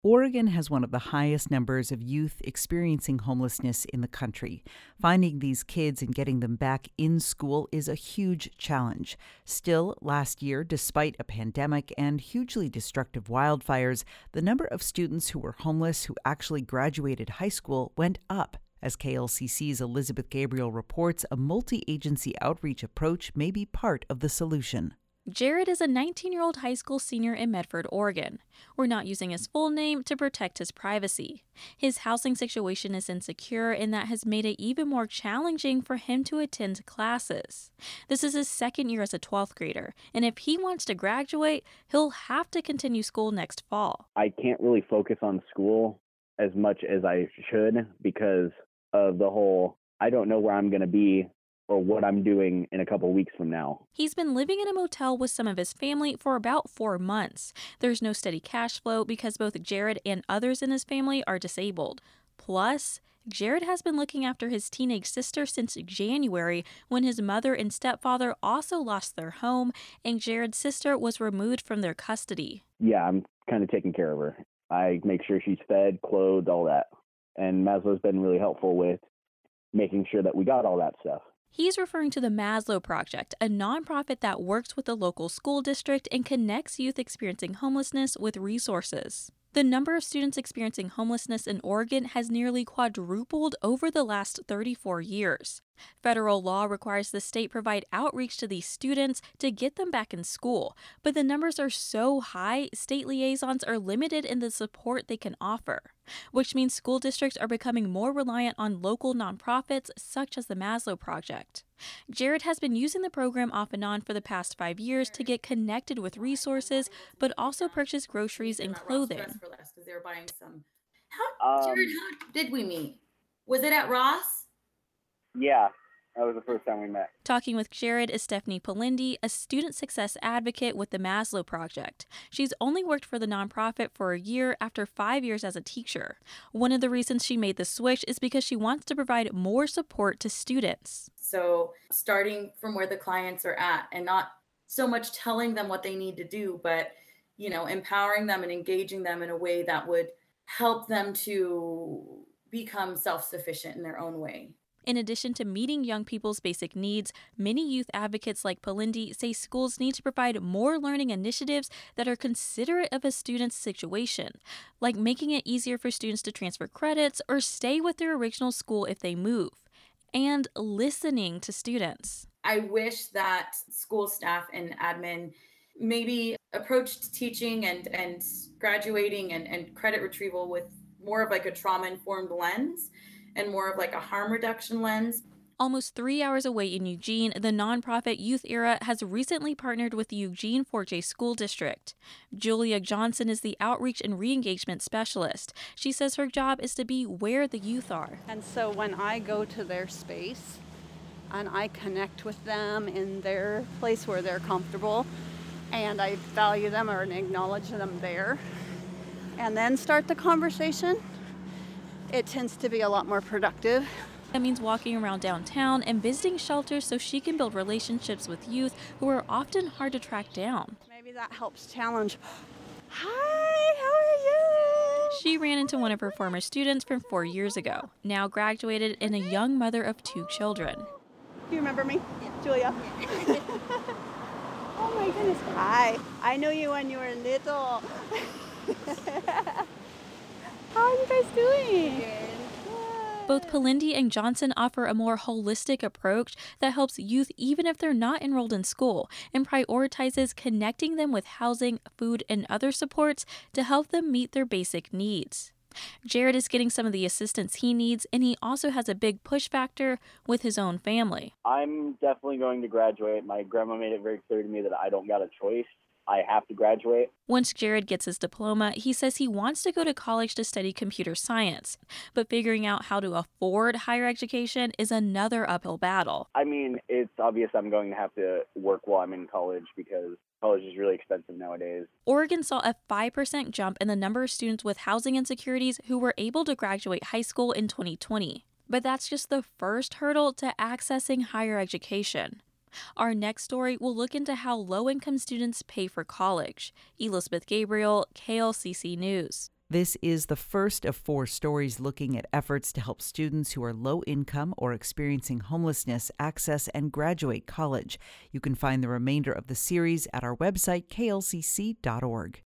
Oregon has one of the highest numbers of youth experiencing homelessness in the country. Finding these kids and getting them back in school is a huge challenge. Still, last year, despite a pandemic and hugely destructive wildfires, the number of students who were homeless who actually graduated high school went up. As KLCC's Elizabeth Gabriel reports, a multi-agency outreach approach may be part of the solution. Jared is a 19-year-old high school senior in Medford, Oregon. We're not using his full name to protect his privacy. His housing situation is insecure, and that has made it even more challenging for him to attend classes. This is his second year as a 12th grader, and if he wants to graduate, he'll have to continue school next fall. I can't really focus on school as much as I should because of the whole, I don't know where I'm going to be or what I'm doing in a couple weeks from now. He's been living in a motel with some of his family for about 4 months. There's no steady cash flow because both Jared and others in his family are disabled. Plus, Jared has been looking after his teenage sister since January when his mother and stepfather also lost their home and Jared's sister was removed from their custody. Yeah, I'm kind of taking care of her. I make sure she's fed, clothed, all that. And Maslow's been really helpful with making sure that we got all that stuff. He's referring to the Maslow Project, a nonprofit that works with the local school district and connects youth experiencing homelessness with resources. The number of students experiencing homelessness in Oregon has nearly quadrupled over the last 34 years. Federal law requires the state provide outreach to these students to get them back in school, but the numbers are so high, state liaisons are limited in the support they can offer, which means school districts are becoming more reliant on local nonprofits such as the Maslow Project. Jared has been using the program off and on for the past 5 years to get connected with resources, but also purchase groceries and clothing. Jared, how did we meet? Was it at Ross? Yeah, that was the first time we met. Talking with Jared is Stephanie Polindi, a student success advocate with the Maslow Project. She's only worked for the nonprofit for a year after 5 years as a teacher. One of the reasons she made the switch is because she wants to provide more support to students. So starting from where the clients are at and not so much telling them what they need to do, but, empowering them and engaging them in a way that would help them to become self-sufficient in their own way. In addition to meeting young people's basic needs, many youth advocates like Polindi say schools need to provide more learning initiatives that are considerate of a student's situation, like making it easier for students to transfer credits or stay with their original school if they move, and listening to students. I wish that school staff and admin maybe approached teaching and graduating and credit retrieval with more of like a trauma-informed lens and more of like a harm reduction lens. Almost 3 hours away in Eugene, the nonprofit Youth Era has recently partnered with the Eugene 4J School District. Julia Johnson is the outreach and re-engagement specialist. She says her job is to be where the youth are. And so when I go to their space and I connect with them in their place where they're comfortable and I value them or acknowledge them there and then start the conversation, it tends to be a lot more productive. That means walking around downtown and visiting shelters so she can build relationships with youth who are often hard to track down. Maybe that helps challenge. Hi, how are you? She ran into one of her former students from 4 years ago, now graduated and a young mother of 2 children. Do you remember me? Yeah. Julia? Yeah. Oh my goodness. Hi. I know you when you were little. How are you guys doing? Good. Both Polindi and Johnson offer a more holistic approach that helps youth even if they're not enrolled in school and prioritizes connecting them with housing, food, and other supports to help them meet their basic needs. Jared is getting some of the assistance he needs, and he also has a big push factor with his own family. I'm definitely going to graduate. My grandma made it very clear to me that I don't got a choice. I have to graduate. Once Jared gets his diploma, he says he wants to go to college to study computer science, but figuring out how to afford higher education is another uphill battle. I mean, it's obvious I'm going to have to work while I'm in college because college is really expensive nowadays. Oregon saw a 5% jump in the number of students with housing insecurities who were able to graduate high school in 2020. But that's just the first hurdle to accessing higher education. Our next story will look into how low-income students pay for college. Elizabeth Gabriel, KLCC News. This is the first of 4 stories looking at efforts to help students who are low income or experiencing homelessness access and graduate college. You can find the remainder of the series at our website, klcc.org.